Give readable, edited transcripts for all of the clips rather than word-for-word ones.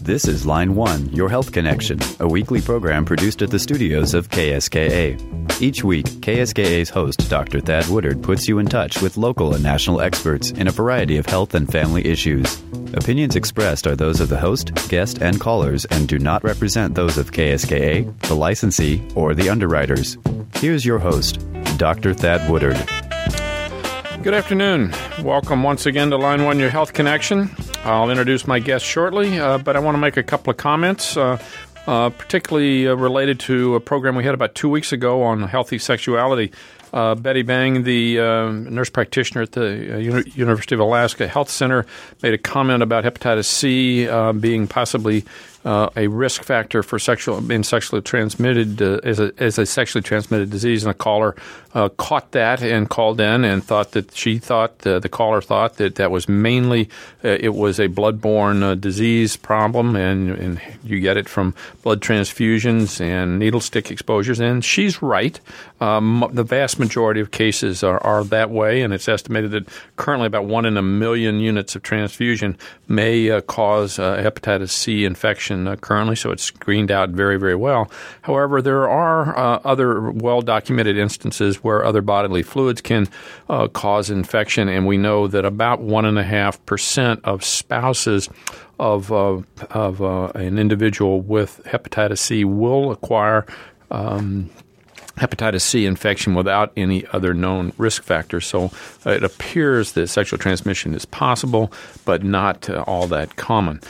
This is Line 1, Your Health Connection, a weekly program produced at the studios of KSKA. Each week, KSKA's host, Dr. Thad Woodard, puts you in touch with local and national experts in a variety of health and family issues. Opinions expressed are those of the host, guest, and callers and do not represent those of KSKA, the licensee, or the underwriters. Here's your host, Dr. Thad Woodard. Good afternoon. Welcome once again to Line 1, Your Health Connection. I'll introduce my guest shortly, but I want to make a couple of comments, particularly related to a program we had about 2 weeks ago on healthy sexuality. Betty Bang, the nurse practitioner at the University of Alaska Health Center, made a comment about hepatitis C being possibly a risk factor for sexually transmitted as a sexually transmitted disease, and a caller caught that and called in and thought that the caller thought that was mainly it was a bloodborne disease problem, and you get it from blood transfusions and needle stick exposures, and she's right. The vast majority of cases are that way, and it's estimated that currently about 1 in a million units of transfusion may cause hepatitis C infection currently, so it's screened out very, very well. However, there are other well-documented instances where other bodily fluids can cause infection, and we know that about 1.5% of spouses of an individual with hepatitis C will acquire hepatitis C infection without any other known risk factors. So it appears that sexual transmission is possible, but not all that common.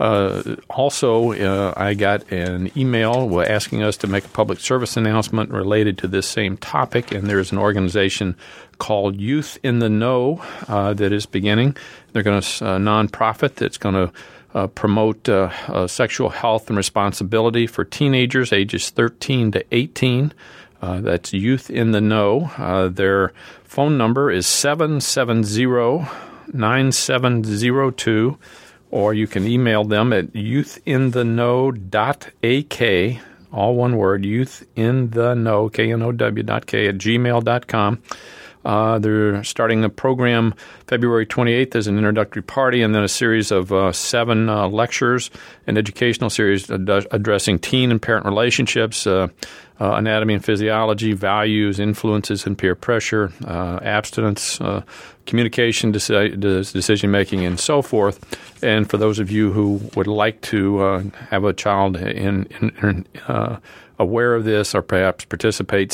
Also, I got an email asking us to make a public service announcement related to this same topic, and there's an organization called Youth in the Know that is beginning. They're going to a nonprofit that's going to promote sexual health and responsibility for teenagers ages 13 to 18. That's Youth in the Know. Their phone number is 770-9702, or you can email them at youthintheknow.ak, all one word, youthintheknow, K-N-O-W.K, at gmail.com. They're starting the program February 28th as an introductory party, and then a series of 7 lectures, an educational series addressing teen and parent relationships, anatomy and physiology, values, influences and peer pressure, abstinence, communication, decision-making, and so forth. And for those of you who would like to have a child aware of this or perhaps participate,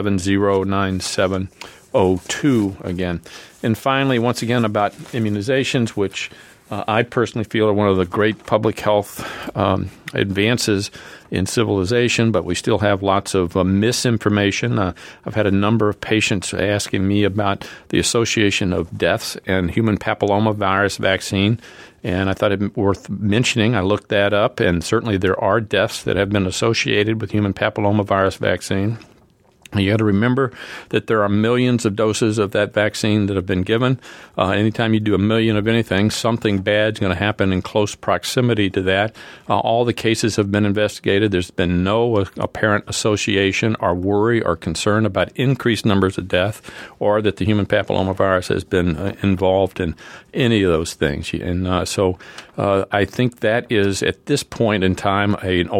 770-9702 again. And finally, once again, about immunizations, which I personally feel are one of the great public health advances in civilization, but we still have lots of misinformation. I've had a number of patients asking me about the association of deaths and human papillomavirus vaccine, and I thought it worth mentioning. I looked that up, and certainly there are deaths that have been associated with human papillomavirus vaccine. You got to remember that there are millions of doses of that vaccine that have been given. Anytime you do 1 million of anything, something bad is going to happen in close proximity to that. All the cases have been investigated. There's been no apparent association or worry or concern about increased numbers of death or that the human papillomavirus has been involved in any of those things. And so I think that is, at this point in time, an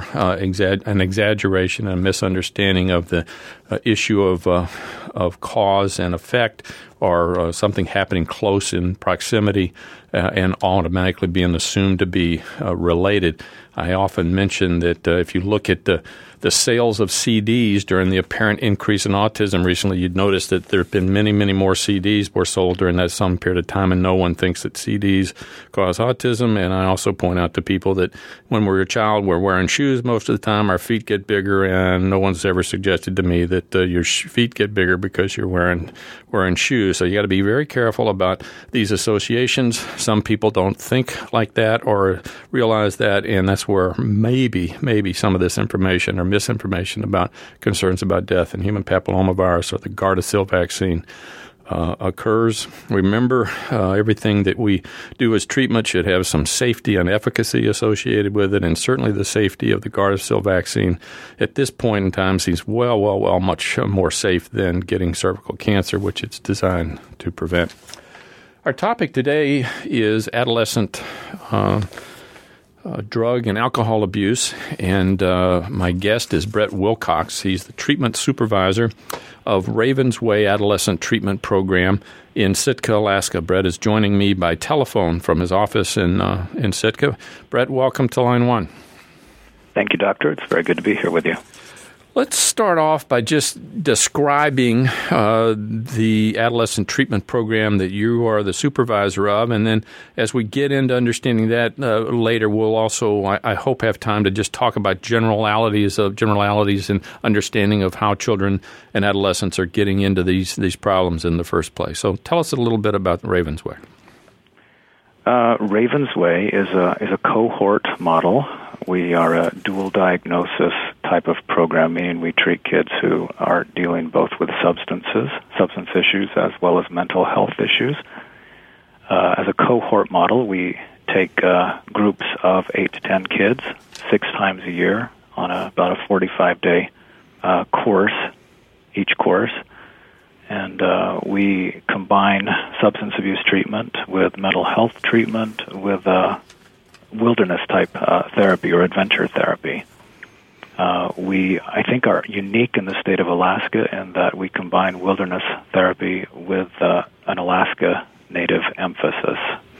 exaggeration and a misunderstanding of the issue of cause and effect, or something happening close in proximity and automatically being assumed to be related. I often mention that if you look at the sales of CDs during the apparent increase in autism recently, you'd notice that there have been many, many more CDs were sold during that some period of time, and no one thinks that CDs cause autism. And I also point out to people that when we're a child, we're wearing shoes most of the time, our feet get bigger, and no one's ever suggested to me that your feet get bigger because you're wearing shoes. So you got to be very careful about these associations. Some people don't think like that or realize that, and that's where maybe some of this information or misinformation about concerns about death in human papillomavirus or the Gardasil vaccine occurs. Remember, everything that we do as treatment should have some safety and efficacy associated with it, and certainly the safety of the Gardasil vaccine at this point in time seems well much more safe than getting cervical cancer, which it's designed to prevent. Our topic today is adolescent drug and alcohol abuse, and my guest is Brett Wilcox. He's the treatment supervisor of Ravens Way Adolescent Treatment Program in Sitka, Alaska. Brett is joining me by telephone from his office in Sitka. Brett, welcome to Line 1. Thank you, Doctor. It's very good to be here with you. Let's start off by just describing the adolescent treatment program that you are the supervisor of, and then as we get into understanding that later, we'll also, I hope, have time to just talk about generalities and understanding of how children and adolescents are getting into these problems in the first place. So tell us a little bit about Ravens Way. Ravens Way is a cohort model. We are a dual diagnosis type of program, meaning we treat kids who are dealing both with substance issues, as well as mental health issues. As a cohort model, we take groups of 8 to 10 kids 6 times a year on about a 45-day course, each course. And we combine substance abuse treatment with mental health treatment with wilderness-type therapy or adventure therapy. We, I think, are unique in the state of Alaska in that we combine wilderness therapy with an Alaska Native emphasis.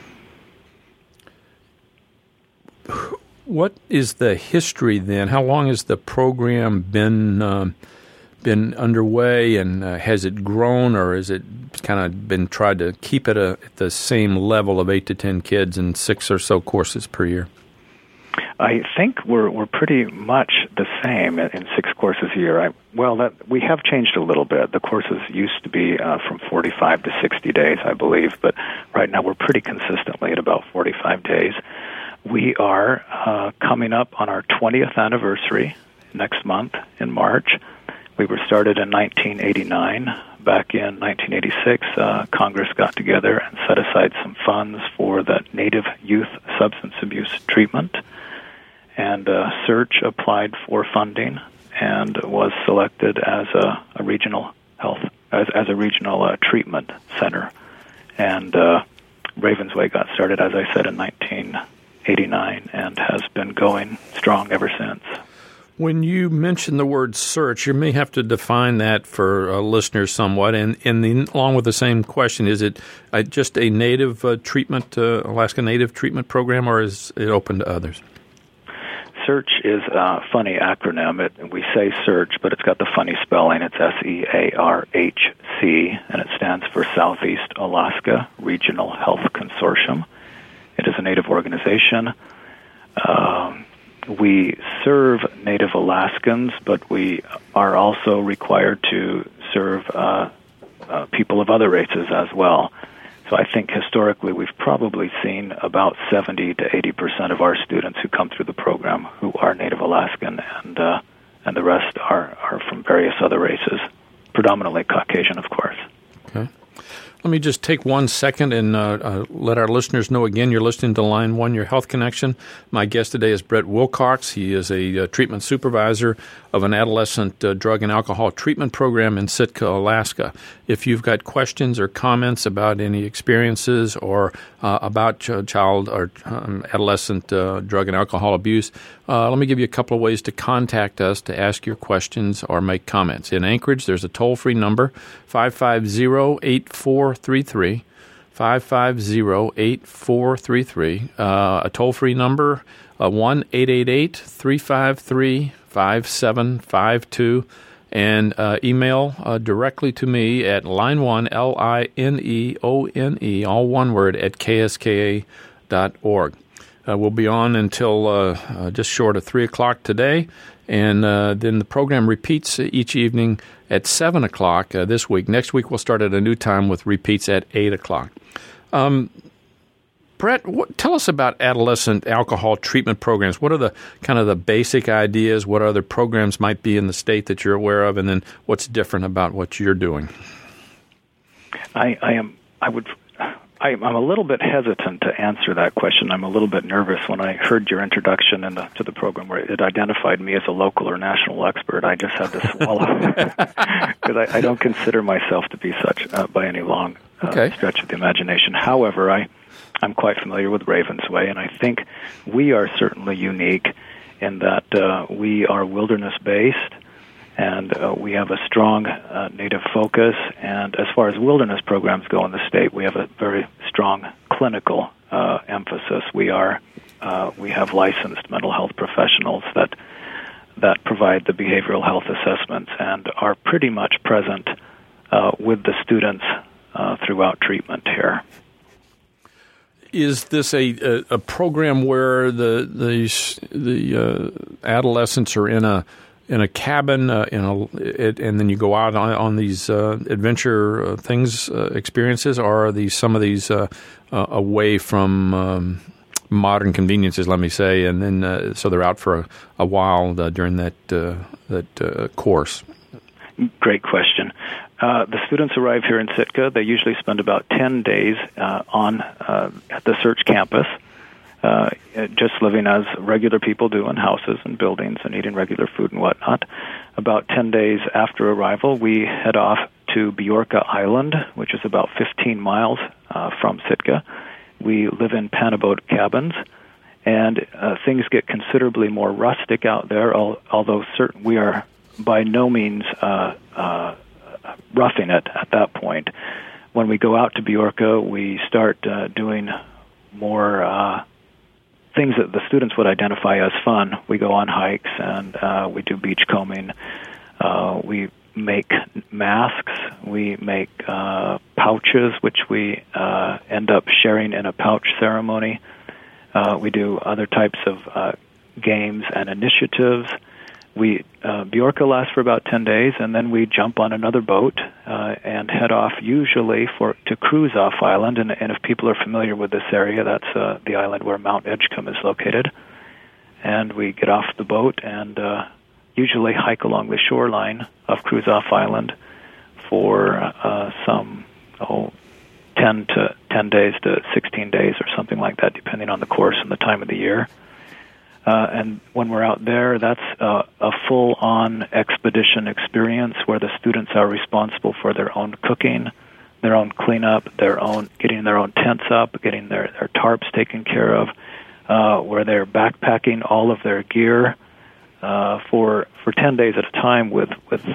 What is the history then? How long has the program been underway, and has it grown, or has it kind of been tried to keep it at the same level of 8 to 10 kids and 6 or so courses per year? I think we're pretty much the same in 6 courses a year. We have changed a little bit. The courses used to be from 45 to 60 days, I believe, but right now we're pretty consistently at about 45 days. We are coming up on our 20th anniversary next month in March. We were started in 1989. Back in 1986, Congress got together and set aside some funds for the Native youth substance abuse treatment. And Search applied for funding and was selected as a regional treatment center. And Ravens Way got started, as I said, in 1989 and has been going strong ever since. When you mention the word search, you may have to define that for listeners somewhat. And along with the same question, is it just a native treatment, Alaska Native treatment program, or is it open to others? Search is a funny acronym. We say search, but it's got the funny spelling. It's SEARHC, and it stands for Southeast Alaska Regional Health Consortium. It is a Native organization. We serve Native Alaskans, but we are also required to serve people of other races as well. So I think historically we've probably seen about 70 to 80% of our students who come through the program who are Native Alaskan, and the rest are from various other races, predominantly Caucasian, of course. Okay. Let me just take 1 second and let our listeners know again you're listening to Line 1, Your Health Connection. My guest today is Brett Wilcox. He is a treatment supervisor of an adolescent drug and alcohol treatment program in Sitka, Alaska. If you've got questions or comments about any experiences or about child or adolescent drug and alcohol abuse, let me give you a couple of ways to contact us to ask your questions or make comments. In Anchorage, there's a toll-free number, 550-8433, 550-8433, a toll-free number, 1-888-353-5752, and email directly to me at line1, LINEONE, all one word, at kska.org. We'll be on until just short of 3 o'clock today, and then the program repeats each evening at 7 o'clock this week. Next week we'll start at a new time with repeats at 8 o'clock. Brett, tell us about adolescent alcohol treatment programs. What are the kind of the basic ideas? What other programs might be in the state that you're aware of, and then what's different about what you're doing? I'm a little bit hesitant to answer that question. I'm a little bit nervous. When I heard your introduction to the program where it identified me as a local or national expert, I just had to swallow because I don't consider myself to be such by any long stretch of the imagination. However, I I'm quite familiar with Ravensway, and I think we are certainly unique in that we are wilderness-based, and we have a strong native focus. And as far as wilderness programs go in the state, we have a very strong clinical emphasis. We have licensed mental health professionals that provide the behavioral health assessments and are pretty much present with the students throughout treatment here. Is this a program where the adolescents are in a cabin and then you go out on these adventure experiences, or are these some of these away from modern conveniences, let me say, and then so they're out for a while during that course? Great question. The students arrive here in Sitka. They usually spend about 10 days at the Search campus, just living as regular people do in houses and buildings and eating regular food and whatnot. About 10 days after arrival, we head off to Bjorka Island, which is about 15 miles from Sitka. We live in pannaboat cabins, and things get considerably more rustic out there, although we are by no means roughing it at that point. When we go out to Bjorka, we start doing more things that the students would identify as fun. We go on hikes, and we do beach combing. We make masks. We make pouches, which we end up sharing in a pouch ceremony. We do other types of games and initiatives. Bjorka lasts for about 10 days, and then we jump on another boat and head off usually to Kruzof Island. And if people are familiar with this area, that's the island where Mount Edgecombe is located. And we get off the boat and usually hike along the shoreline of Kruzof Island for 10 days to 16 days or something like that, depending on the course and the time of the year. And when we're out there, that's a full-on expedition experience where the students are responsible for their own cooking, their own cleanup, getting their own tents up, getting their tarps taken care of, where they're backpacking all of their gear for 10 days at a time with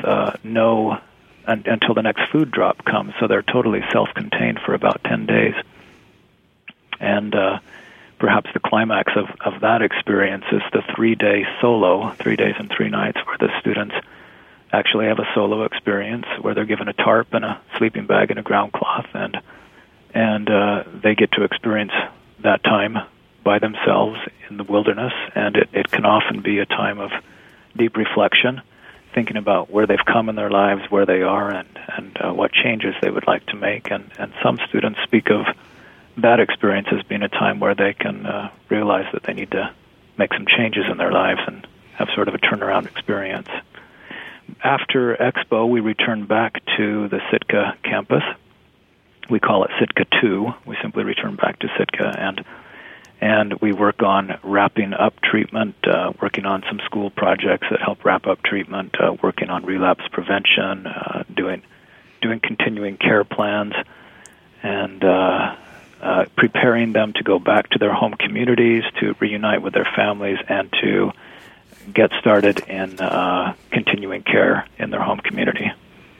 until the next food drop comes. So they're totally self-contained for about 10 days. And perhaps the climax of that experience is the 3-day solo, 3 days and 3 nights, where the students actually have a solo experience where they're given a tarp and a sleeping bag and a ground cloth, and they get to experience that time by themselves in the wilderness. And it can often be a time of deep reflection, thinking about where they've come in their lives, where they are, and what changes they would like to make. And some students speak of that experience as being a time where they can realize that they need to make some changes in their lives and have sort of a turnaround experience. After Expo, we return back to the Sitka campus. We call it Sitka 2. We simply return back to Sitka, and we work on wrapping up treatment, working on some school projects that help wrap up treatment, working on relapse prevention, doing continuing care plans, and preparing them to go back to their home communities, to reunite with their families, and to get started in continuing care in their home community.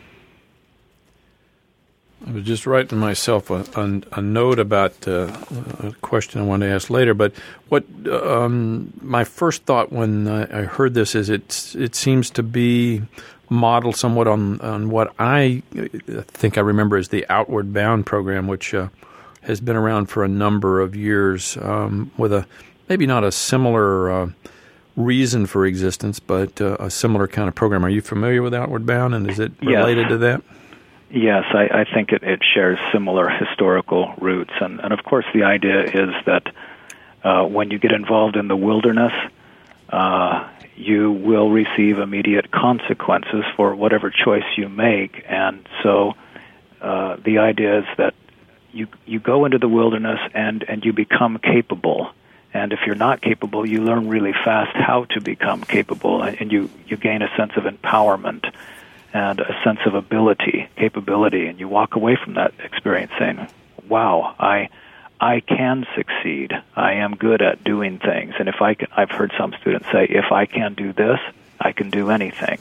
I was just writing myself a note about a question I wanted to ask later, but what my first thought when I heard this is it seems to be modeled somewhat on what I think I remember as the Outward Bound program, which has been around for a number of years, with maybe not a similar reason for existence, but a similar kind of program. Are you familiar with Outward Bound, and is it related to that? Yes, I think it shares similar historical roots. And of course, the idea is that when you get involved in the wilderness, you will receive immediate consequences for whatever choice you make. And so the idea is that you go into the wilderness and you become capable. And if you're not capable, you learn really fast how to become capable, and you gain a sense of empowerment and a sense of capability, and you walk away from that experience saying, wow, I can succeed. I am good at doing things. And I've heard some students say, if I can do this, I can do anything.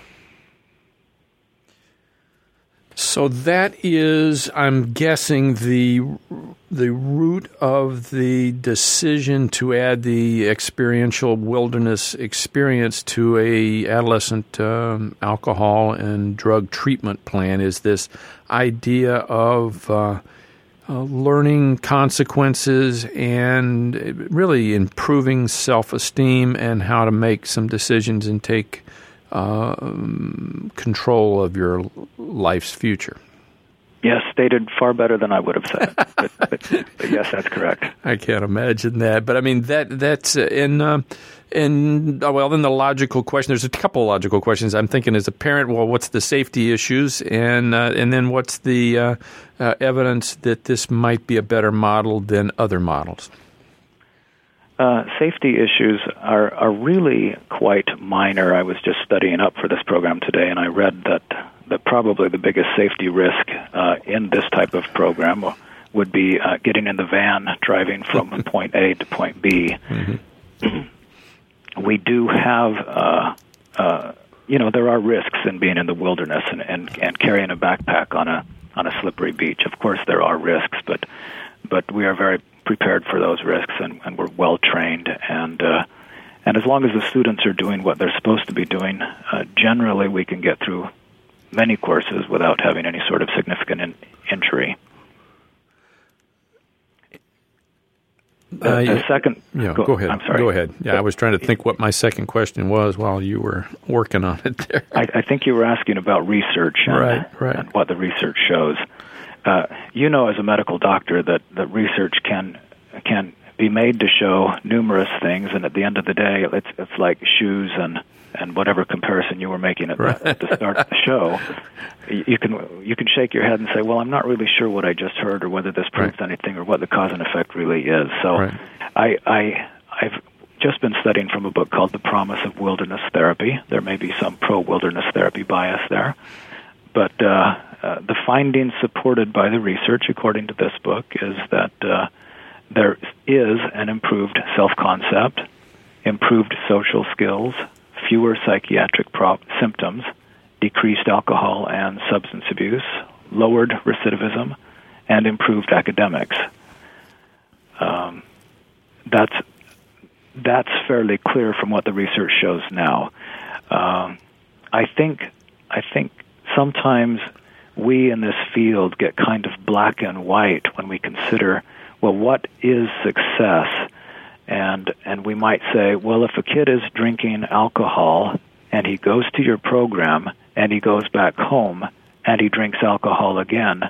So that is, I'm guessing, the root of the decision to add the experiential wilderness experience to a adolescent alcohol and drug treatment plan, is this idea of learning consequences and really improving self-esteem and how to make some decisions and take control of your life's future. Yes, stated far better than I would have said. but yes, that's correct. I can't imagine that. But I mean, that's then the logical question. There's a couple of logical questions. I'm thinking as a parent, well, what's the safety issues, and then what's the evidence that this might be a better model than other models? Safety issues are really quite minor. I was just studying up for this program today, and I read that probably the biggest safety risk in this type of program would be getting in the van, driving from point A to point B. Mm-hmm. We do have, there are risks in being in the wilderness and carrying a backpack on a slippery beach. Of course, there are risks, but we are very prepared for those risks, and we're well trained, and as long as the students are doing what they're supposed to be doing, generally we can get through many courses without having any sort of significant injury. The second... Go ahead. I'm sorry. Go ahead. Yeah, I was trying to think what my second question was while you were working on it there. I think you were asking about research and what the research shows. As a medical doctor that research can be made to show numerous things, and at the end of the day, it's like shoes and whatever comparison you were making at the start of the show. You can shake your head and say, well, I'm not really sure what I just heard or whether this proves anything or what the cause and effect really is. So I've just been studying from a book called The Promise of Wilderness Therapy. There may be some pro-wilderness therapy bias there. But the findings supported by the research, according to this book, is that there is an improved self-concept, improved social skills, fewer psychiatric symptoms, decreased alcohol and substance abuse, lowered recidivism, and improved academics. That's fairly clear from what the research shows now. I think sometimes we in this field get kind of black and white when we consider, well, what is success? And we might say, well, if a kid is drinking alcohol and he goes to your program and he goes back home and he drinks alcohol again,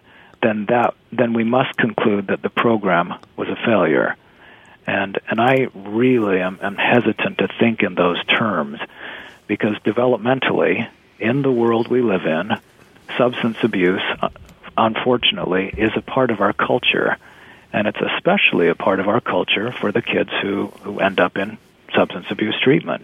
then we must conclude that the program was a failure. And I really am hesitant to think in those terms, because developmentally, in the world we live in, substance abuse, unfortunately, is a part of our culture. And it's especially a part of our culture for the kids who end up in substance abuse treatment.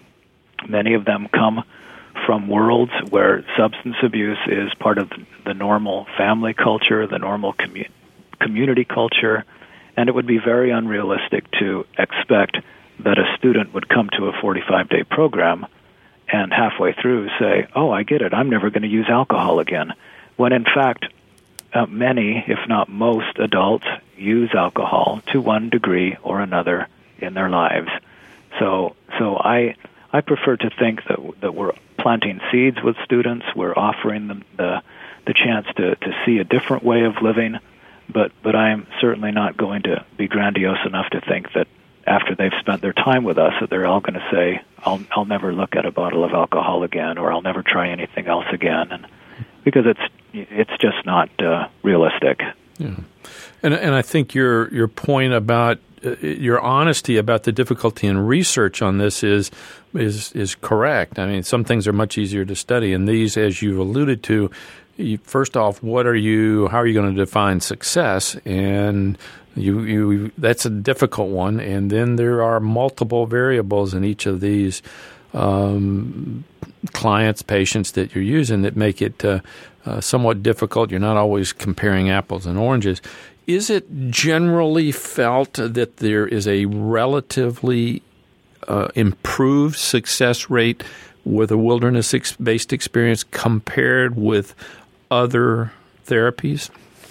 Many of them come from worlds where substance abuse is part of the normal family culture, the normal community culture, and it would be very unrealistic to expect that a student would come to a 45-day program and halfway through say, oh, I get it, I'm never going to use alcohol again, when in fact many, if not most, adults use alcohol to one degree or another in their lives. So I prefer to think that we're planting seeds with students, we're offering them the chance to see a different way of living, but I am certainly not going to be grandiose enough to think that after they've spent their time with us that they're all going to say, I'll never look at a bottle of alcohol again, or I'll never try anything else again, and because it's just not realistic. Yeah, and I think your point about your honesty about the difficulty in research on this is correct. I mean, some things are much easier to study, and these, as you've alluded to, first off, how are you going to define success? And that's a difficult one. And then there are multiple variables in each of these clients, patients that you're using that make it somewhat difficult. You're not always comparing apples and oranges. Is it generally felt that there is a relatively improved success rate with a wilderness-based experience compared with other therapies?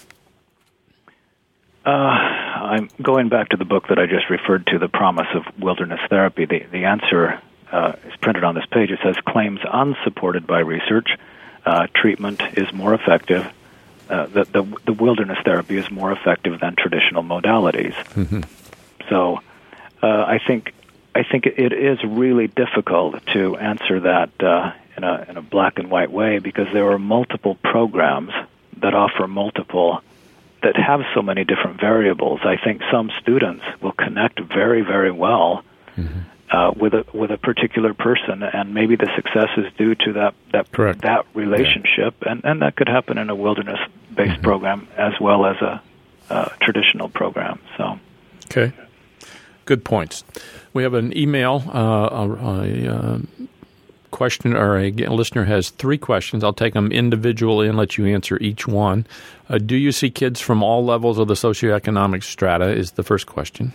I'm going back to the book that I just referred to, The Promise of Wilderness Therapy. The answer is printed on this page. It says, claims unsupported by research, treatment is more effective. The wilderness therapy is more effective than traditional modalities. Mm-hmm. So I think it is really difficult to answer that in a black and white way, because there are multiple programs that offer that have so many different variables. I think some students will connect very, very well with a particular person, and maybe the success is due to that relationship, and that could happen in a wilderness-based program as well as a traditional program. So, okay, good points. We have an email. A question, or a listener has 3 questions. I'll take them individually and let you answer each one. Do you see kids from all levels of the socioeconomic strata? Is the first question.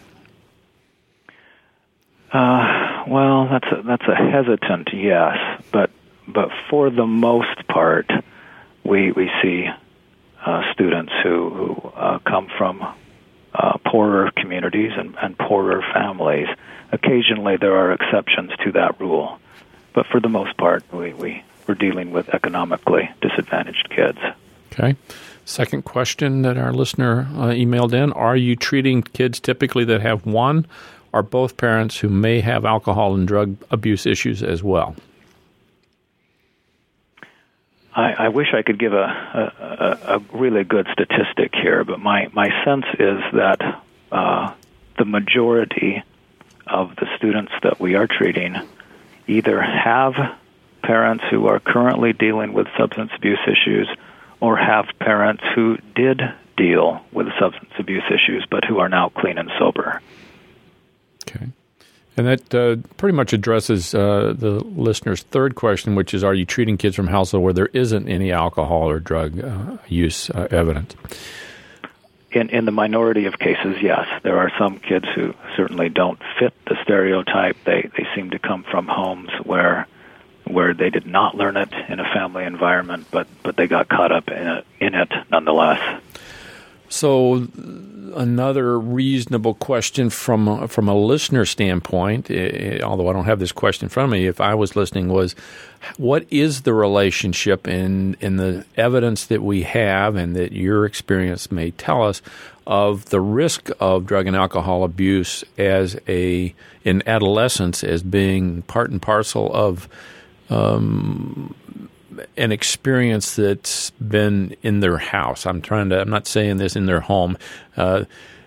Well, that's a hesitant yes, but for the most part, we see students who come from poorer communities and poorer families. Occasionally, there are exceptions to that rule, but for the most part, we're dealing with economically disadvantaged kids. Okay. Second question that our listener emailed in: are you treating kids typically that have one or both parents who may have alcohol and drug abuse issues as well? I wish I could give a really good statistic here, but my sense is that the majority of the students that we are treating either have parents who are currently dealing with substance abuse issues or have parents who did deal with substance abuse issues but who are now clean and sober. Okay. And that pretty much addresses the listener's third question, which is, are you treating kids from households where there isn't any alcohol or drug use evidence? In the minority of cases, yes. There are some kids who certainly don't fit the stereotype. They seem to come from homes where they did not learn it in a family environment, but they got caught up in it nonetheless. So another reasonable question from a listener standpoint, although I don't have this question in front of me, if I was listening, was what is the relationship in the evidence that we have and that your experience may tell us of the risk of drug and alcohol abuse in adolescence as being part and parcel of an experience that's been in their house? I'm not saying this in their home. How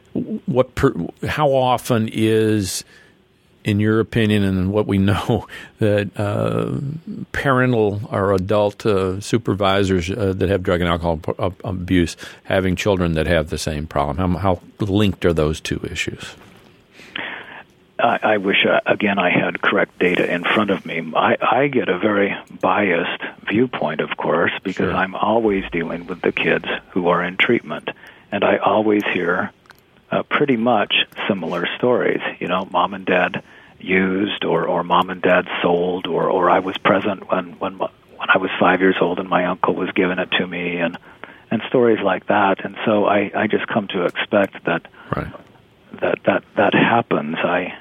often is, in your opinion and what we know, that parental or adult supervisors that have drug and alcohol abuse having children that have the same problem? How linked are those two issues? I wish, again, I had correct data in front of me. I get a very biased viewpoint, of course, because sure. I'm always dealing with the kids who are in treatment, and I always hear pretty much similar stories. You know, mom and dad used, or mom and dad sold, or I was present when I was 5 years old and my uncle was giving it to me, and stories like that. And so I just come to expect that right. that happens.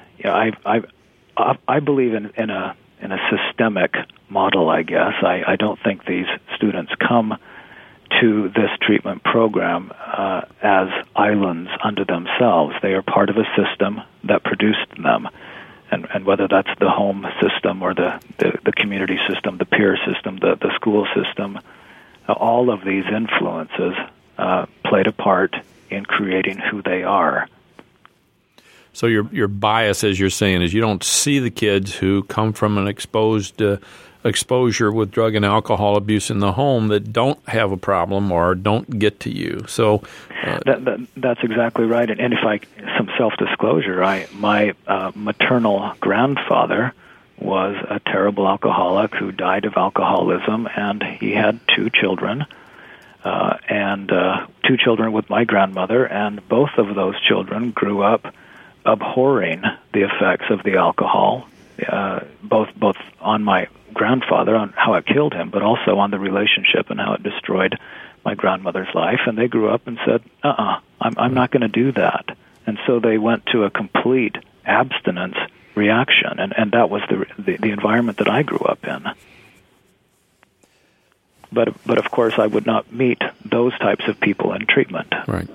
I believe in a systemic model, I guess. I don't think these students come to this treatment program as islands unto themselves. They are part of a system that produced them, and whether that's the home system or the community system, the peer system, the school system, all of these influences played a part in creating who they are. So your bias, as you're saying, is you don't see the kids who come from an exposure with drug and alcohol abuse in the home that don't have a problem or don't get to you. So that's exactly right. And if some self-disclosure, my maternal grandfather was a terrible alcoholic who died of alcoholism, and he had 2 children, and 2 children with my grandmother, and both of those children grew up abhorring the effects of the alcohol, both on my grandfather, on how it killed him, but also on the relationship and how it destroyed my grandmother's life. And they grew up and said, I'm not going to do that. And so they went to a complete abstinence reaction, and that was the environment that I grew up in. But of course, I would not meet those types of people in treatment. Right.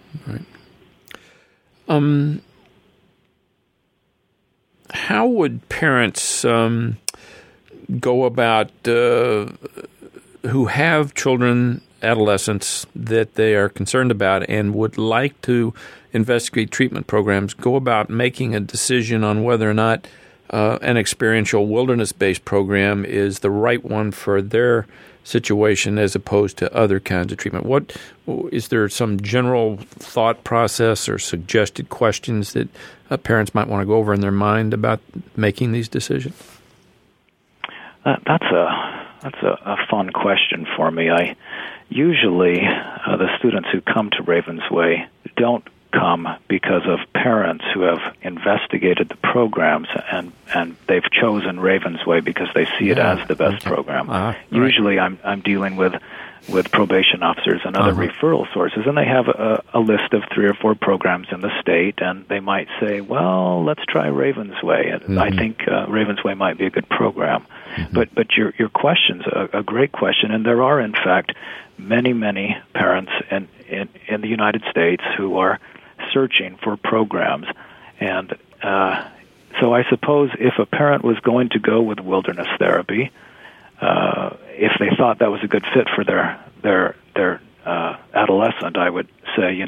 How would parents go about who have children, adolescents that they are concerned about and would like to investigate treatment programs, go about making a decision on whether or not an experiential wilderness-based program is the right one for their situation as opposed to other kinds of treatment? What is there some general thought process or suggested questions that parents might want to go over in their mind about making these decisions? That's a fun question for me. Usually the students who come to Ravensway don't come because of parents who have investigated the programs and they've chosen Ravensway because they see it as the best program. Usually I'm dealing with probation officers and other referral sources, and they have a list of 3 or 4 programs in the state, and they might say, well, let's try Ravensway. And I think Ravensway might be a good program. But your question's a great question, and there are, in fact, many parents in the United States who are searching for programs. And so I suppose if a parent was going to go with wilderness therapy, if they thought that was a good fit for their adolescent, I would say,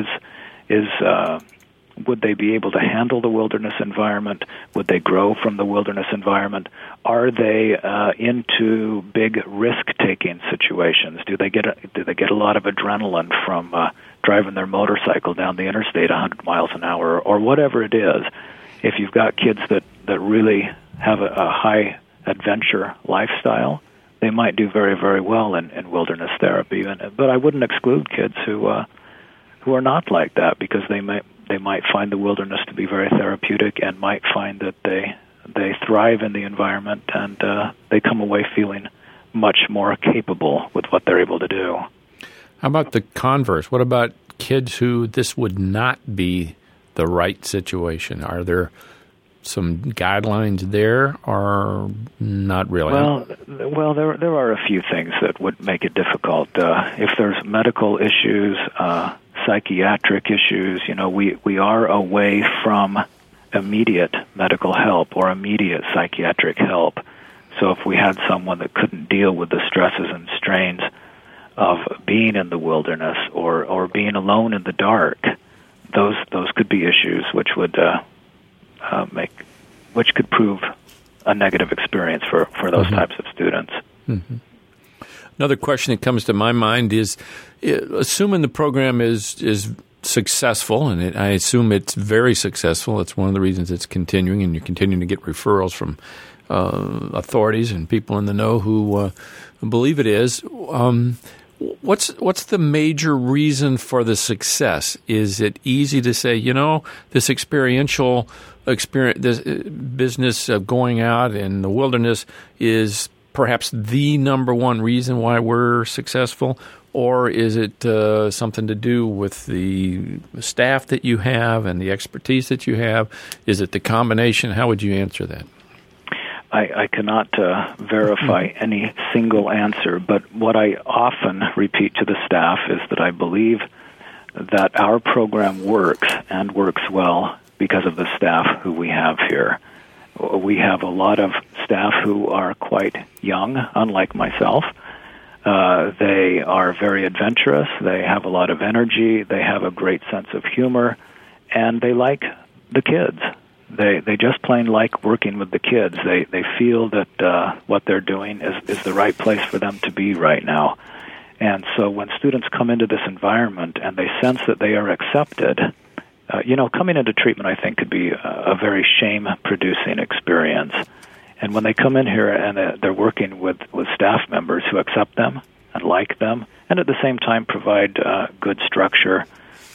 would they be able to handle the wilderness environment? Would they grow from the wilderness environment? Are they into big risk-taking situations? Do they get a lot of adrenaline from driving their motorcycle down the interstate 100 miles an hour, or whatever it is? If you've got kids that really have a high adventure lifestyle, they might do very, very well in wilderness therapy. But I wouldn't exclude kids who are not like that, because they might find the wilderness to be very therapeutic and might find that they thrive in the environment, and they come away feeling much more capable with what they're able to do. How about the converse? What about kids who this would not be the right situation? Are there some guidelines there, or not really? Well, there are a few things that would make it difficult. If there's medical issues, psychiatric issues, we are away from immediate medical help or immediate psychiatric help. So if we had someone that couldn't deal with the stresses and strains of being in the wilderness or being alone in the dark, those could be issues which would which could prove a negative experience for those types of students. Mm-hmm. Another question that comes to my mind is, assuming the program is successful, and I assume it's very successful. It's one of the reasons it's continuing, and you're continuing to get referrals from authorities and people in the know who believe it is. What's the major reason for the success? Is it easy to say, this experiential experience, this business of going out in the wilderness is perhaps the number one reason why we're successful? Or is it something to do with the staff that you have and the expertise that you have? Is it the combination? How would you answer that? I cannot verify any single answer, but what I often repeat to the staff is that I believe that our program works and works well because of the staff who we have here. We have a lot of staff who are quite young, unlike myself. They are very adventurous. They have a lot of energy. They have a great sense of humor, and they like the kids. They just plain like working with the kids. They feel that what they're doing is the right place for them to be right now. And so when students come into this environment and they sense that they are accepted, coming into treatment, I think, could be a very shame-producing experience. And when they come in here and they're working with staff members who accept them and like them, and at the same time provide good structure,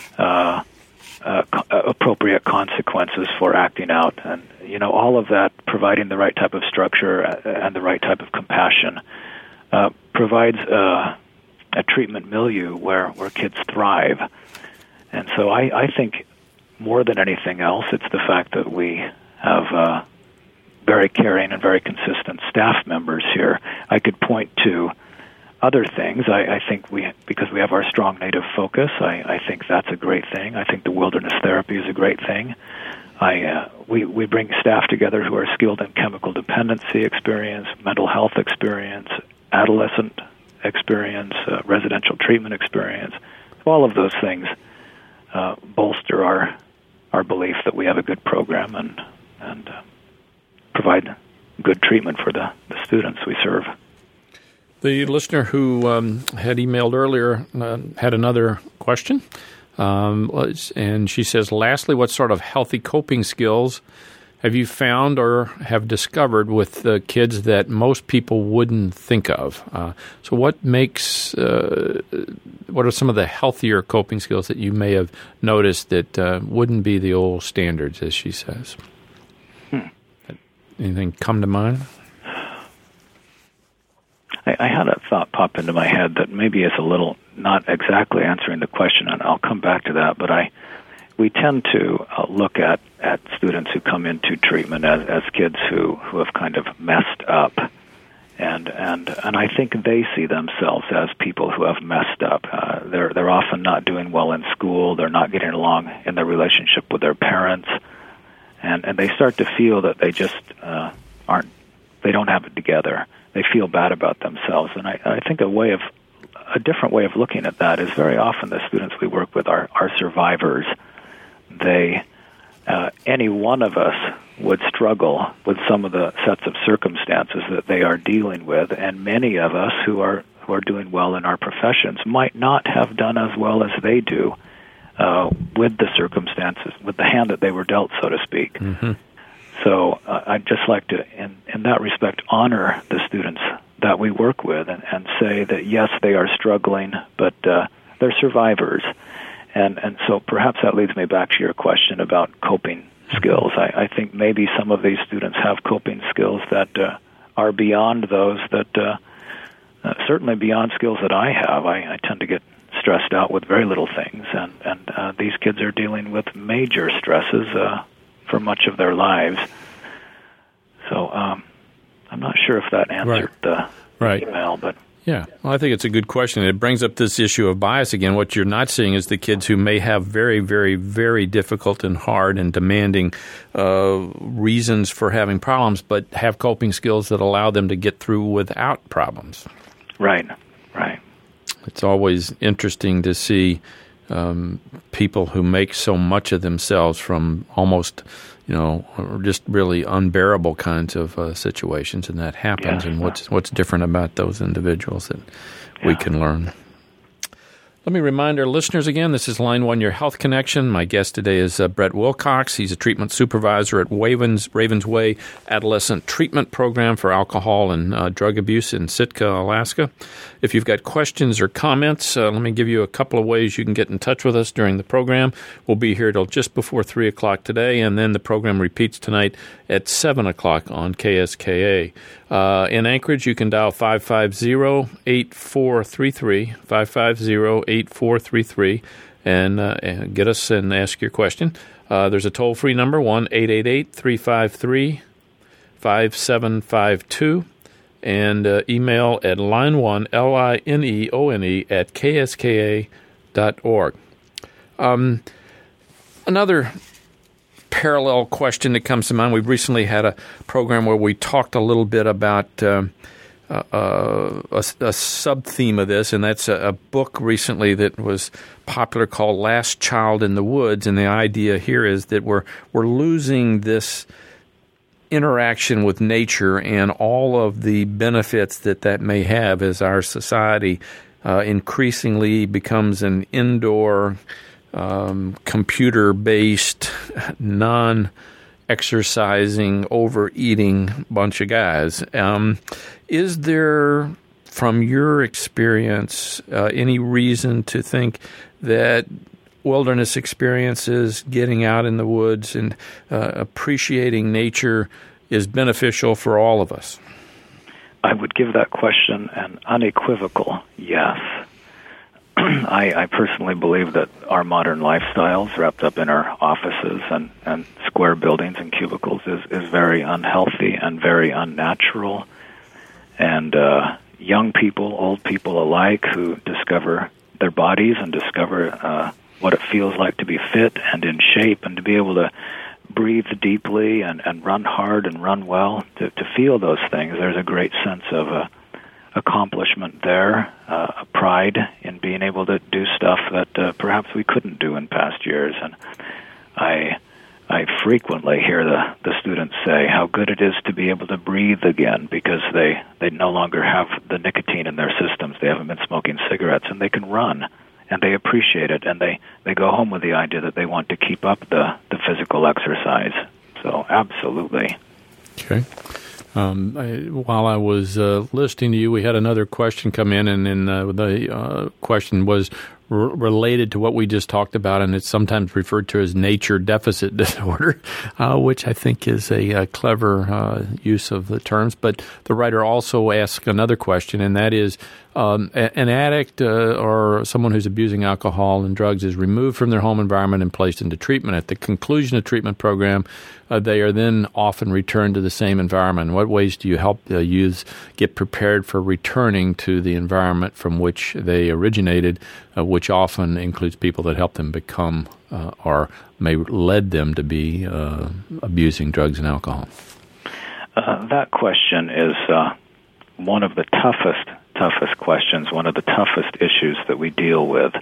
appropriate consequences for acting out, and all of that, providing the right type of structure and the right type of compassion, provides a treatment milieu where kids thrive. And so I think more than anything else, it's the fact that we have very caring and very consistent staff members here. I could point to other things. I think because we have our strong native focus, I think that's a great thing. I think the wilderness therapy is a great thing. We bring staff together who are skilled in chemical dependency experience, mental health experience, adolescent experience, residential treatment experience. All of those things bolster our belief that we have a good program and provide good treatment for the students we serve. The listener who had emailed earlier had another question, and she says, lastly, what sort of healthy coping skills have you found or have discovered with the kids that most people wouldn't think of? So what are some of the healthier coping skills that you may have noticed that wouldn't be the old standards, as she says? Anything come to mind? I had a thought pop into my head that maybe is a little not exactly answering the question, and I'll come back to that, but we tend to look at students who come into treatment as kids who have kind of messed up, and I think they see themselves as people who have messed up. They're often not doing well in school. They're not getting along in their relationship with their parents, and they start to feel that they just they don't have it together. They feel bad about themselves, and I think a different way of looking at that is very often the students we work with are survivors. Any one of us would struggle with some of the sets of circumstances that they are dealing with, and many of us who are doing well in our professions might not have done as well as they do with the circumstances, with the hand that they were dealt, so to speak. Mm-hmm. So I'd just like to, in that respect, honor the students that we work with and say that, yes, they are struggling, but they're survivors. And so perhaps that leads me back to your question about coping skills. I think maybe some of these students have coping skills that are beyond those that, certainly beyond skills that I have. I tend to get stressed out with very little things, and these kids are dealing with major stresses for much of their lives. So I'm not sure if that answered the email, but... Yeah, well, I think it's a good question. It brings up this issue of bias again. What you're not seeing is the kids who may have very, very, very difficult and hard and demanding reasons for having problems, but have coping skills that allow them to get through without problems. Right. It's always interesting to see people who make so much of themselves from almost, just really unbearable kinds of situations, and that happens. And what's different about those individuals that we can learn. Let me remind our listeners again, this is Line 1, Your Health Connection. My guest today is Brett Wilcox. He's a treatment supervisor at Ravens Way Adolescent Treatment Program for Alcohol and Drug Abuse in Sitka, Alaska. If you've got questions or comments, let me give you a couple of ways you can get in touch with us during the program. We'll be here till just before 3 o'clock today, and then the program repeats tonight at 7 o'clock on KSKA. In Anchorage, you can dial 550-8433, 550-8433, and get us and ask your question. There's a toll-free number, 1-888-353-5752, and email at line1, lineone, at kska.org. Another parallel question that comes to mind. We recently had a program where we talked a little bit about a sub-theme of this, and that's a book recently that was popular called Last Child in the Woods, and the idea here is that we're losing this interaction with nature and all of the benefits that may have as our society increasingly becomes an indoor computer-based, non-exercise exercising, overeating bunch of guys. Is there, from your experience, any reason to think that wilderness experiences, getting out in the woods and appreciating nature is beneficial for all of us? I would give that question an unequivocal yes. I personally believe that our modern lifestyles, wrapped up in our offices and square buildings and cubicles, is very unhealthy and very unnatural. And young people, old people alike, who discover their bodies and discover what it feels like to be fit and in shape and to be able to breathe deeply and run hard and run well, to feel those things, there's a great sense of accomplishment there, a pride in being able to do stuff that perhaps we couldn't do in past years. And I frequently hear the students say how good it is to be able to breathe again, because they no longer have the nicotine in their systems. They haven't been smoking cigarettes, and they can run, and they appreciate it, and they go home with the idea that they want to keep up the physical exercise. So absolutely. Okay. While I was listening to you, we had another question come in, and the question was related to what we just talked about, and it's sometimes referred to as nature deficit disorder, which I think is a clever use of the terms. But the writer also asked another question, and that is, an addict or someone who's abusing alcohol and drugs is removed from their home environment and placed into treatment. At the conclusion of the treatment program, they are then often returned to the same environment. In what ways do you help youths get prepared for returning to the environment from which they originated, which often includes people that help them become or may led them to be abusing drugs and alcohol? That question is one of the toughest questions, one of the toughest issues that we deal with.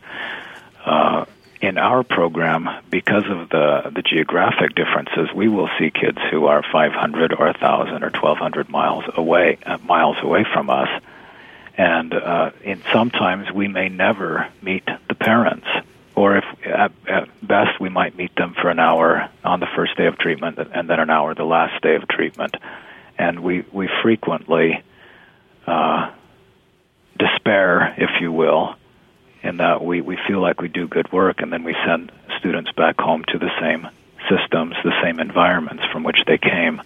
In our program, because of the geographic differences, we will see kids who are 500 or 1,000 or 1,200 miles away from us, and sometimes we may never meet the parents, or if at best we might meet them for an hour on the first day of treatment, and then an hour the last day of treatment, and we frequently despair, if you will, in that we feel like we do good work, and then we send students back home to the same systems, the same environments from which they came.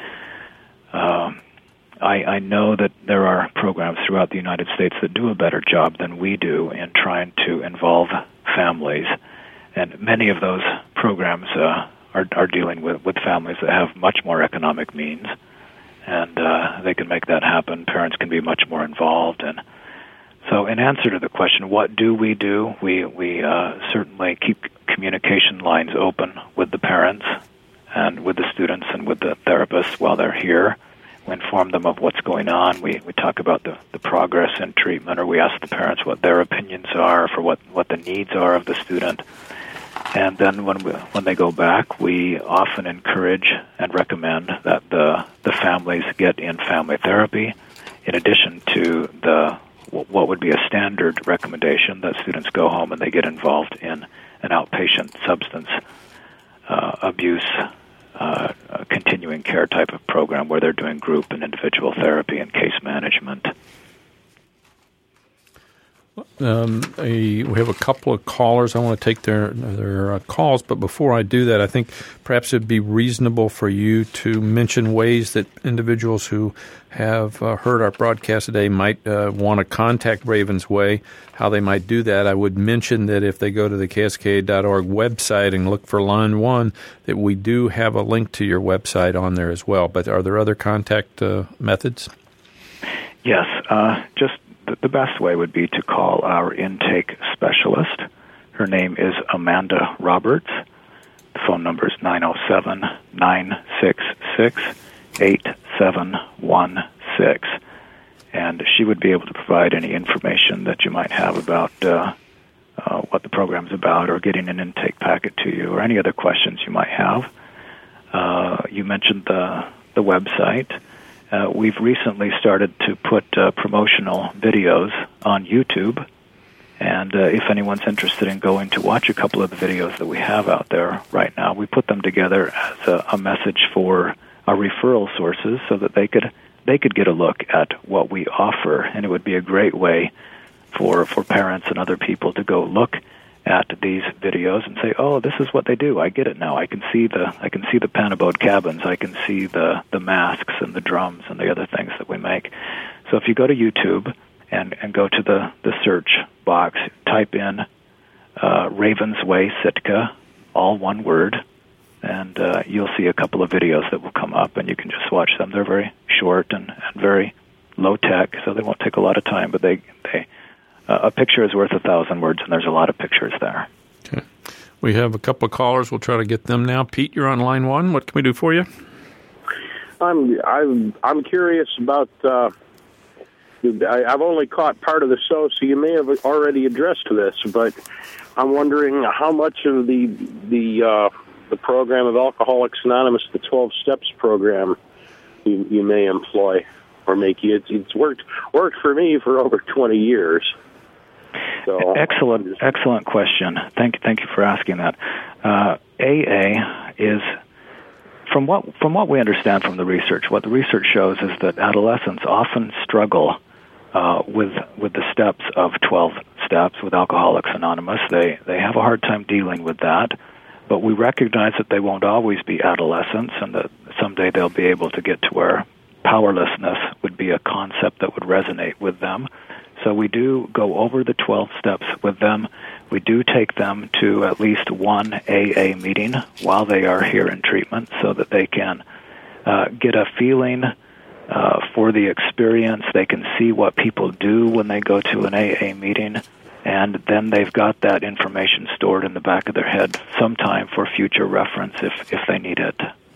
I know that there are programs throughout the United States that do a better job than we do in trying to involve families, and many of those programs are dealing with families that have much more economic means, and they can make that happen. Parents can be much more involved. And so in answer to the question, what do? We certainly keep communication lines open with the parents and with the students and with the therapists while they're here. We inform them of what's going on. We talk about the progress in treatment, or we ask the parents what their opinions are for what the needs are of the student. And then when they go back, we often encourage and recommend that the families get in family therapy, in addition to what would be a standard recommendation that students go home and they get involved in an outpatient substance abuse continuing care type of program where they're doing group and individual therapy and case management. We have a couple of callers. I want to take their calls, but before I do that, I think perhaps it'd be reasonable for you to mention ways that individuals who have heard our broadcast today might want to contact Ravens Way, how they might do that. I would mention that if they go to the KSKA.org website and look for Line 1, that we do have a link to your website on there as well. But are there other contact methods? Yes, just the best way would be to call our intake specialist. Her name is Amanda Roberts. The phone number is 907-966-8716. And she would be able to provide any information that you might have about what the program's about, or getting an intake packet to you, or any other questions you might have. You mentioned the website. We've recently started to put promotional videos on YouTube, And if anyone's interested in going to watch a couple of the videos that we have out there right now, we put them together as a message for our referral sources so that they could get a look at what we offer. And it would be a great way for parents and other people to go look at these videos and say, "Oh, this is what they do. I get it now. I can see the Panabode cabins. I can see the masks and the drums and the other things that we make." So if you go to YouTube and go to the search box, type in Ravensway Sitka, all one word, and you'll see a couple of videos that will come up, and you can just watch them. They're very short and very low tech, so they won't take a lot of time, but they a picture is worth 1,000 words, and there's a lot of pictures there. Okay. We have a couple of callers. We'll try to get them now. Pete, you're on line one. What can we do for you? I'm curious about. I've only caught part of the show, so you may have already addressed this, but I'm wondering how much of the program of Alcoholics Anonymous, the 12 Steps program, you may employ or make you. It's worked for me for over 20 years. So, excellent question. Thank you for asking that. AA is, from what we understand from the research, what the research shows is that adolescents often struggle with the steps of 12 steps with Alcoholics Anonymous. They have a hard time dealing with that, but we recognize that they won't always be adolescents, and that someday they'll be able to get to where powerlessness would be a concept that would resonate with them. So we do go over the 12 steps with them. We do take them to at least one AA meeting while they are here in treatment so that they can get a feeling for the experience. They can see what people do when they go to an AA meeting, and then they've got that information stored in the back of their head sometime for future reference if they need it.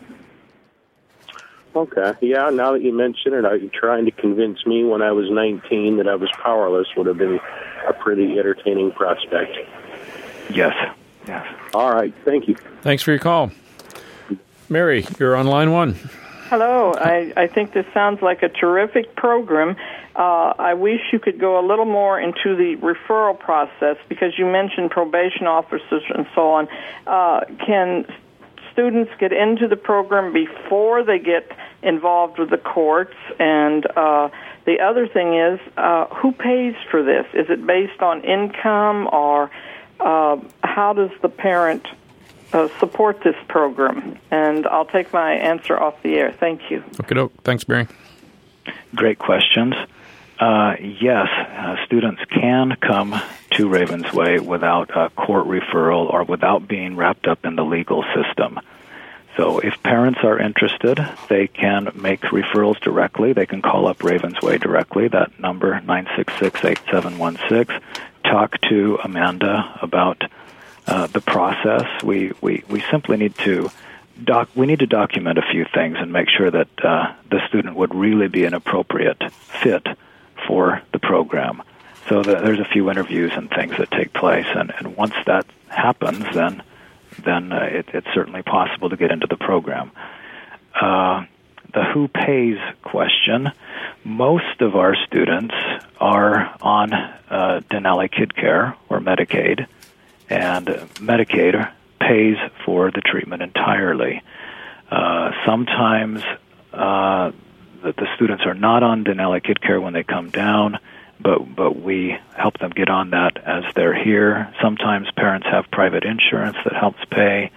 Okay. Yeah, now that you mention it, trying to convince me when I was 19 that I was powerless would have been a pretty entertaining prospect. Yes. All right. Thank you. Thanks for your call. Mary, you're on line one. Hello. I think this sounds like a terrific program. I wish you could go a little more into the referral process because you mentioned probation officers and so on. Can students get into the program before they get involved with the courts? And the other thing is, who pays for this? Is it based on income, or how does the parent support this program? And I'll take my answer off the air. Thank you. Okay, thanks, Mary. Great questions. Yes, students can come to Ravensway without a court referral or without being wrapped up in the legal system. So if parents are interested, they can make referrals directly. They can call up Ravensway directly, that number, 966-8716. Talk to Amanda about the process. We simply need to document a few things and make sure that the student would really be an appropriate fit for the program. So there's a few interviews and things that take place, and once that happens, then it's certainly possible to get into the program. The who pays question, most of our students are on Denali Kid Care or Medicaid, and Medicaid pays for the treatment entirely. Sometimes the students are not on Denali Kid Care when they come down, but we help them get on that as they're here. Sometimes parents have private insurance that helps pay.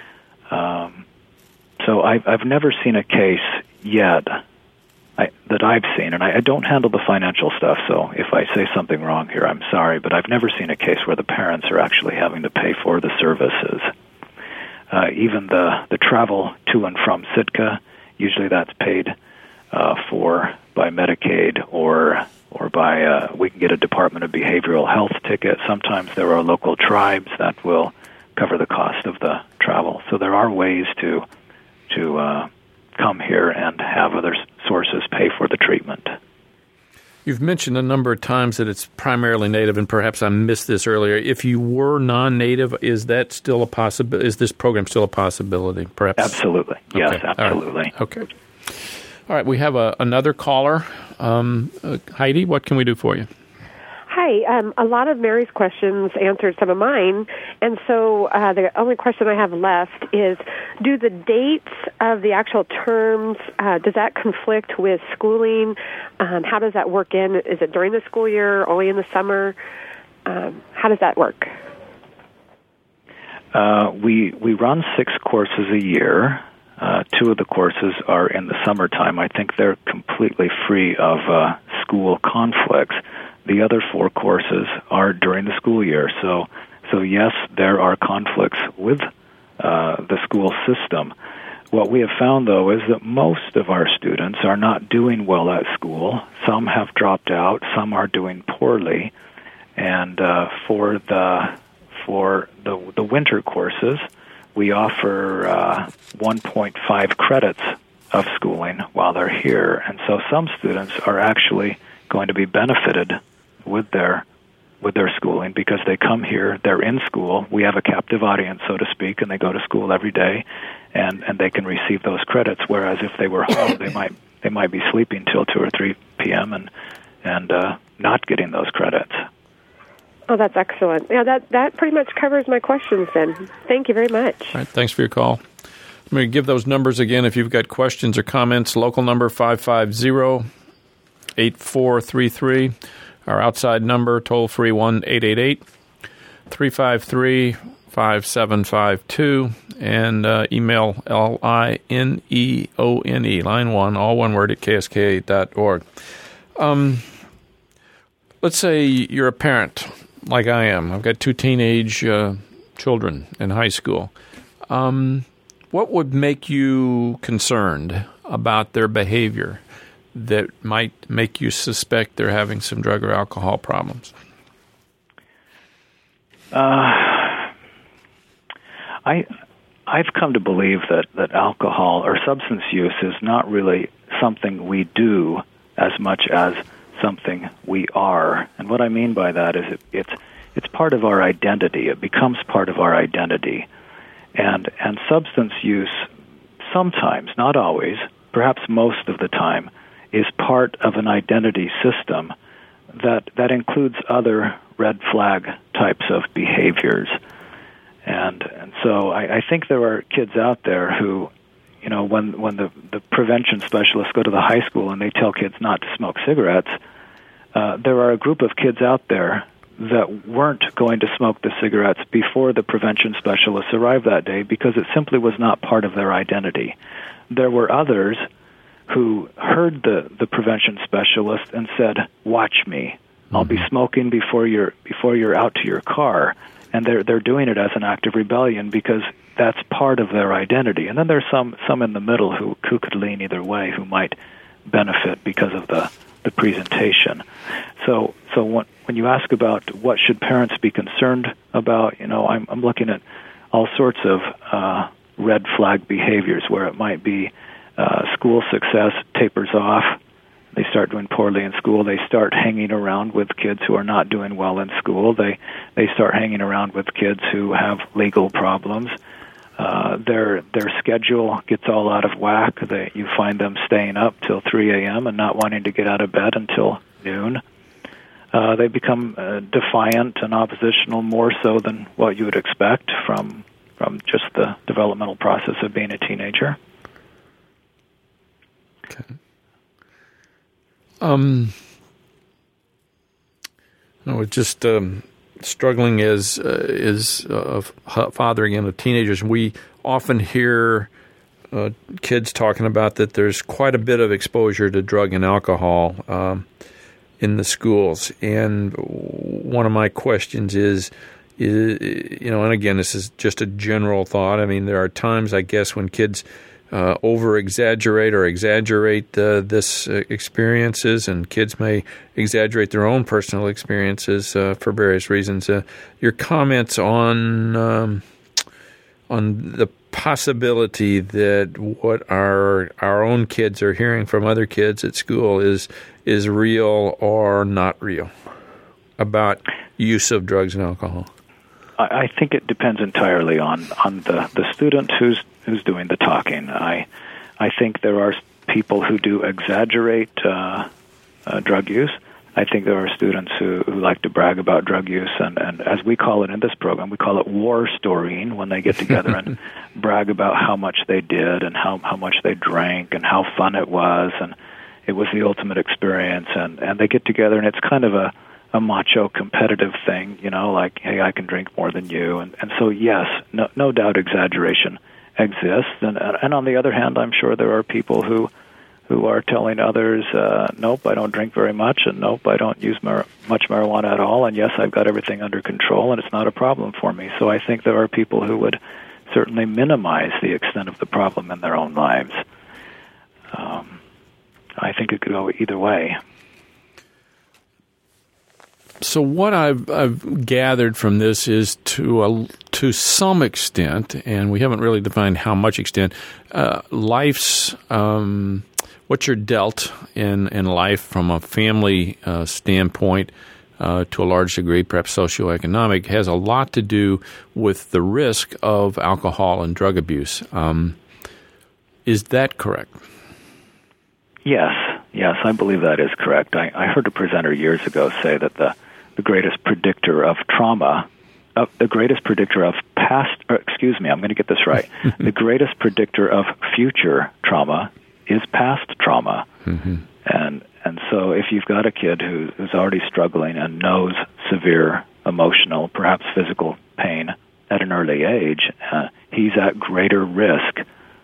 So I've never seen a case yet that I've seen, and I don't handle the financial stuff, so if I say something wrong here, I'm sorry, but I've never seen a case where the parents are actually having to pay for the services. Even the travel to and from Sitka, usually that's paid for by Medicaid or by we can get a Department of Behavioral Health ticket. Sometimes there are local tribes that will cover the cost of the travel. So there are ways to come here and have other sources pay for the treatment. You've mentioned a number of times that it's primarily Native, and perhaps I missed this earlier. If you were non-Native, is that still a possibility? Is this program still a possibility? Perhaps. Absolutely. Yes, okay. absolutely. All right. Okay. All right. We have another caller. Heidi, what can we do for you? Hi. Hi. A lot of Mary's questions answered some of mine, and so the only question I have left is, do the dates of the actual terms, does that conflict with schooling? How does that work in? Is it during the school year, only in the summer? How does that work? We run 6 courses a year. 2 of the courses are in the summertime. I think they're completely free of school conflicts. The other 4 courses are during the school year. So yes, there are conflicts with the school system. What we have found, though, is that most of our students are not doing well at school. Some have dropped out. Some are doing poorly. And for the winter courses, we offer 1.5 credits of schooling while they're here. And so some students are actually going to be benefited with their schooling because they come here, they're in school, we have a captive audience, so to speak, and they go to school every day, and they can receive those credits, whereas if they were home, they might be sleeping till 2 or 3 p.m. and not getting those credits. Oh, that's excellent. Yeah, that pretty much covers my questions then. Thank you very much. All right, thanks for your call. I'm going to give those numbers again if you've got questions or comments. Local number 550-8433. Our outside number, toll-free 1-888-353-5752. And email LINEONE, line 1, all one word, at kska.org. Let's say you're a parent, like I am. I've got 2 teenage children in high school. What would make you concerned about their behavior that might make you suspect they're having some drug or alcohol problems? I've come to believe that alcohol or substance use is not really something we do as much as something we are. And what I mean by that is it's part of our identity. It becomes part of our identity. And substance use sometimes, not always, perhaps most of the time, is part of an identity system that includes other red flag types of behaviors. And so I think there are kids out there who, you know, when the prevention specialists go to the high school and they tell kids not to smoke cigarettes, there are a group of kids out there that weren't going to smoke the cigarettes before the prevention specialists arrived that day because it simply was not part of their identity. There were others who heard the prevention specialist and said, "Watch me. I'll be smoking before you're out to your car." And they're doing it as an act of rebellion because that's part of their identity. And then there's some in the middle who could lean either way, who might benefit because of the presentation. So when you ask about what should parents be concerned about, you know, I'm looking at all sorts of red flag behaviors where it might be school success tapers off. They start doing poorly in school. They start hanging around with kids who are not doing well in school. They start hanging around with kids who have legal problems. Their schedule gets all out of whack. You find them staying up till 3 a.m. and not wanting to get out of bed until noon. They become defiant and oppositional more so than what you would expect from just the developmental process of being a teenager. Okay. Just struggling as a father again of teenagers. We often hear kids talking about that there's quite a bit of exposure to drug and alcohol in the schools. And one of my questions is, you know, and again, this is just a general thought. I mean, there are times, I guess, when kids over-exaggerate or exaggerate this experiences, and kids may exaggerate their own personal experiences for various reasons. Your comments on the possibility that what our own kids are hearing from other kids at school is real or not real about use of drugs and alcohol? I think it depends entirely on the student who's doing the talking. I think there are people who do exaggerate drug use. I think there are students who like to brag about drug use, and as we call it in this program, we call it war storying, when they get together and brag about how much they did and how much they drank and how fun it was, and it was the ultimate experience, and they get together, and it's kind of a macho competitive thing, like, hey, I can drink more than you, and so yes, no doubt exaggeration exists, and on the other hand, I'm sure there are people who are telling others, nope, I don't drink very much, and nope, I don't use much marijuana at all, and yes, I've got everything under control, and it's not a problem for me. So I think there are people who would certainly minimize the extent of the problem in their own lives. I think it could go either way. So what I've gathered from this is to some extent, and we haven't really defined how much extent, life's what you're dealt in life from a family standpoint to a large degree, perhaps socioeconomic, has a lot to do with the risk of alcohol and drug abuse. Is that correct? Yes, I believe that is correct. I heard a presenter years ago say that the greatest predictor of trauma, the greatest predictor of past, I'm going to get this right, the greatest predictor of future trauma is past trauma. Mm-hmm. And so if you've got a kid who's already struggling and knows severe emotional, perhaps physical pain at an early age, he's at greater risk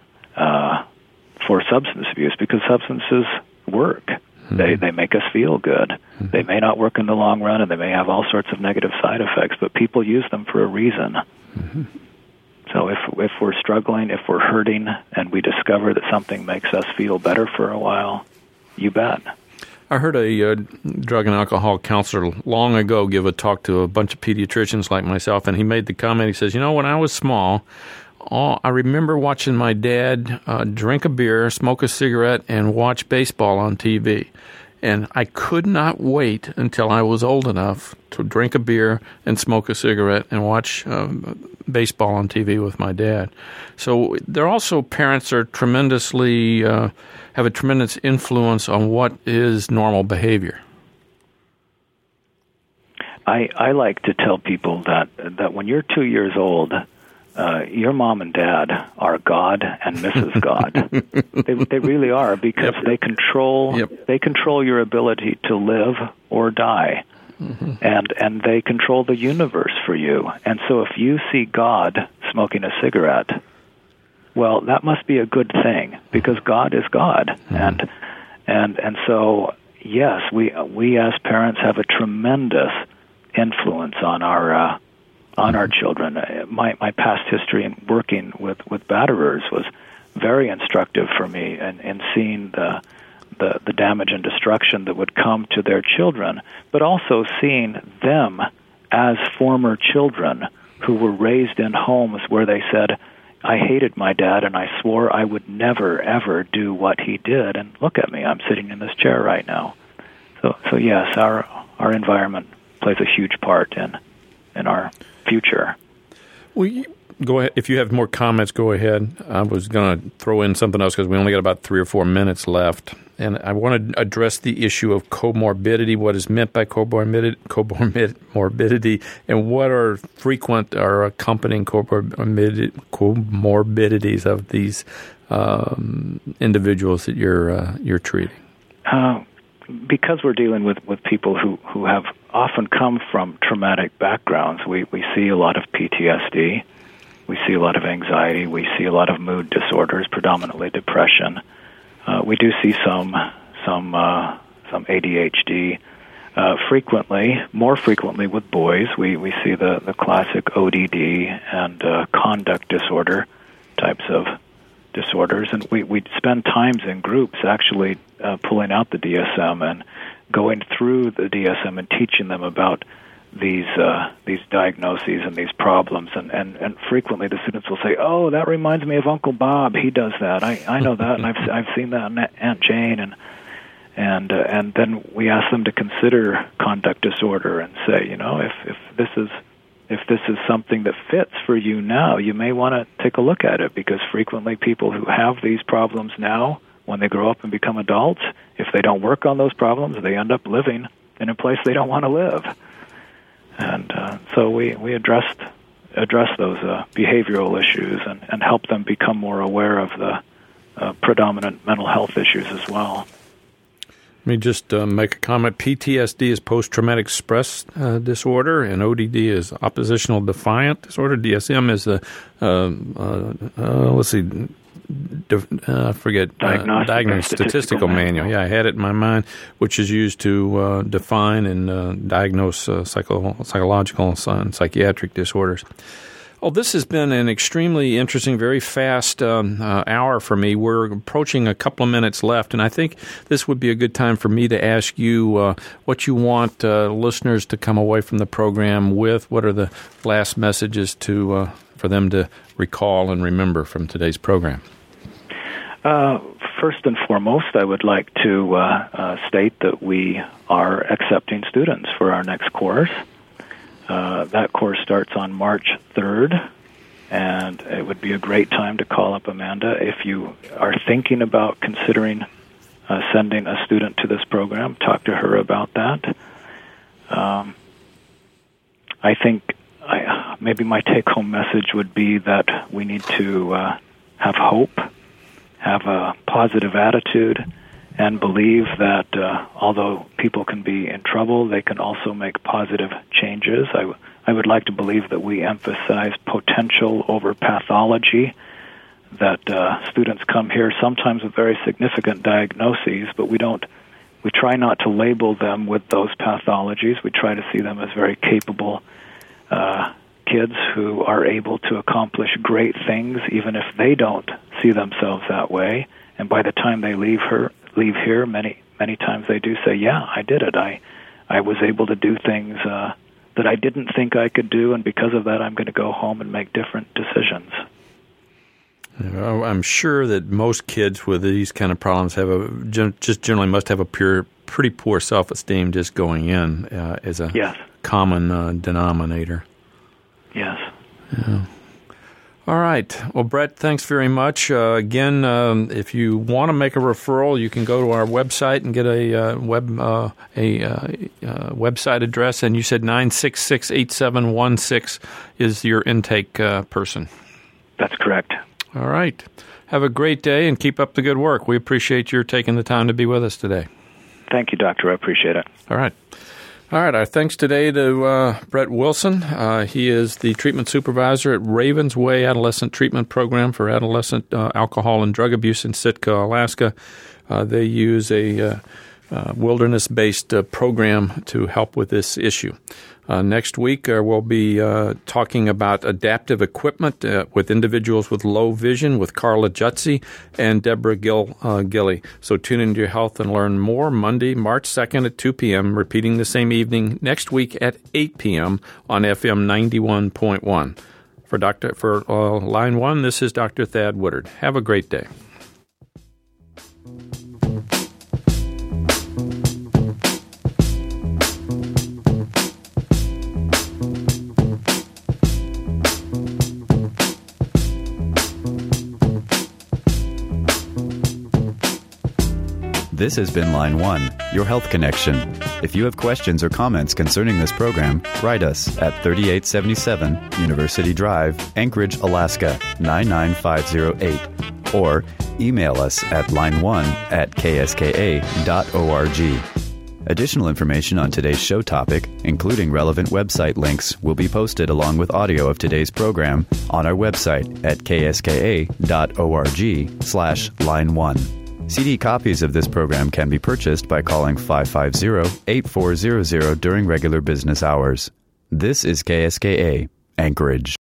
for substance abuse, because substances work. Mm-hmm. They make us feel good. Mm-hmm. They may not work in the long run, and they may have all sorts of negative side effects, but people use them for a reason. Mm-hmm. So if we're struggling, if we're hurting, and we discover that something makes us feel better for a while, you bet. I heard a drug and alcohol counselor long ago give a talk to a bunch of pediatricians like myself, and he made the comment, he says, when I was small, I remember watching my dad drink a beer, smoke a cigarette, and watch baseball on TV. And I could not wait until I was old enough to drink a beer and smoke a cigarette and watch baseball on TV with my dad. So there also parents are tremendously have a tremendous influence on what is normal behavior. I like to tell people that when you're 2 years old, your mom and dad are God and Mrs. God. They really are, because they control your ability to live or die, mm-hmm. and they control the universe for you. And so if you see God smoking a cigarette, well, that must be a good thing, because God is God. Mm-hmm. And so yes, we as parents have a tremendous influence on our children. My past history in working with batterers was very instructive for me, in seeing the damage and destruction that would come to their children, but also seeing them as former children who were raised in homes where they said, I hated my dad and I swore I would never, ever do what he did, and look at me, I'm sitting in this chair right now. So yes, our environment plays a huge part in our future. Well, go ahead. If you have more comments, go ahead. I was going to throw in something else because we only got about 3 or 4 minutes left. And I want to address the issue of comorbidity, what is meant by comorbidity, and what are frequent or accompanying comorbidities of these individuals that you're treating. Because we're dealing with people who have often come from traumatic backgrounds, we see a lot of PTSD, we see a lot of anxiety, we see a lot of mood disorders, predominantly depression. We do see some ADHD. More frequently with boys, we see the classic ODD and conduct disorder types of disorders, and we spend times in groups actually pulling out the DSM and going through the DSM and teaching them about these diagnoses and these problems, and frequently the students will say, "Oh, that reminds me of Uncle Bob. He does that. I know that, and I've seen that in Aunt Jane." And then we ask them to consider conduct disorder and say, if this is something that fits for you now, you may want to take a look at it, because frequently people who have these problems now, when they grow up and become adults, if they don't work on those problems, they end up living in a place they don't want to live. And so we address those behavioral issues and help them become more aware of the predominant mental health issues as well. Let me just make a comment. PTSD is post-traumatic stress disorder, and ODD is oppositional defiant disorder. DSM is the, Diagnostic Statistical Manual. Yeah, I had it in my mind, which is used to define and diagnose psychological and psychiatric disorders. Well, this has been an extremely interesting, very fast hour for me. We're approaching a couple of minutes left, and I think this would be a good time for me to ask you what you want listeners to come away from the program with. What are the last messages for them to recall and remember from today's program? First and foremost, I would like to state that we are accepting students for our next course. That course starts on March 3rd, and it would be a great time to call up Amanda if you are thinking about considering sending a student to this program. Talk to her about that. I think maybe my take-home message would be that we need to have hope, have a positive attitude, and believe that although people can be in trouble, they can also make positive changes. I would like to believe that we emphasize potential over pathology, that students come here sometimes with very significant diagnoses, but we try not to label them with those pathologies. We try to see them as very capable kids who are able to accomplish great things, even if they don't see themselves that way. And by the time they leave here, many times they do say, "Yeah, I did it. I was able to do things that I didn't think I could do, and because of that, I'm going to go home and make different decisions." I'm sure that most kids with these kind of problems generally must have a pretty poor self-esteem just going in as a common denominator. Yes. Yeah. All right. Well, Brett, thanks very much. Again, if you want to make a referral, you can go to our website and get a website address. And you said 966-8716 is your intake person. That's correct. All right. Have a great day and keep up the good work. We appreciate your taking the time to be with us today. Thank you, Doctor. I appreciate it. All right. All right, our thanks today to Brett Wilson. He is the treatment supervisor at Ravens Way Adolescent Treatment Program for adolescent alcohol and drug abuse in Sitka, Alaska. They use a wilderness-based program to help with this issue. Next week, we'll be talking about adaptive equipment with individuals with low vision with Carla Jutzi and Deborah Gilly. So tune into Your Health and learn more Monday, March 2nd at 2 p.m., repeating the same evening next week at 8 p.m. on FM 91.1. For Line 1, this is Dr. Thad Woodard. Have a great day. This has been Line 1, Your Health Connection. If you have questions or comments concerning this program, write us at 3877 University Drive, Anchorage, Alaska, 99508, or email us at line1@kska.org. Additional information on today's show topic, including relevant website links, will be posted along with audio of today's program on our website at kska.org/line1. CD copies of this program can be purchased by calling 550-8400 during regular business hours. This is KSKA, Anchorage.